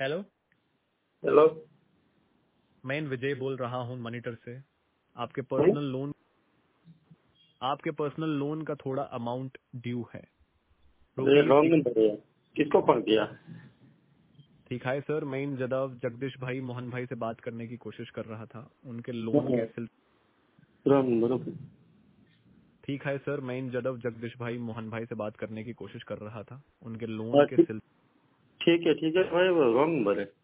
Hello. Hello. मैं विजय बोल रहा हूँ मॉनिटर से। आपके नहीं, पर्सनल लोन का थोड़ा अमाउंट ड्यू है। ये रुपीज रॉन्ग नंबर है। किसको फोन किया? ठीक है सर, मैं इन जदव जगदीश भाई मोहन भाई से बात करने की कोशिश कर रहा था उनके लोन के सिल। Wrong number. ठीक है सर, मैं इन जदव जगदीश भाई मोहन भाई से बात करने की कोशिश कर रहा था उनके लोन हाँ, के ठीक सिल। ठीक है भाई, वो रॉन्ग नंबर है।